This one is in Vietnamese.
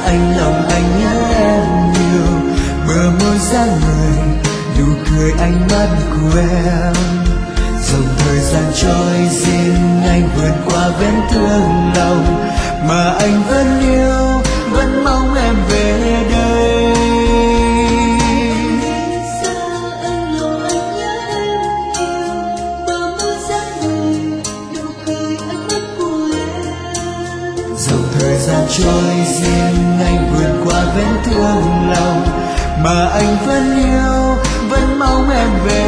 anh lòng anh nhớ em nhiều. Bờ môi dáng người, nụ cười ánh mắt của em. Dòng thời gian trôi riêng anh vượt qua vết thương lòng, mà anh vẫn yêu, vẫn mong em về đây. Dòng thời gian trôi riêng anh vượt qua vết thương lòng, mà anh vẫn yêu, vẫn mong em về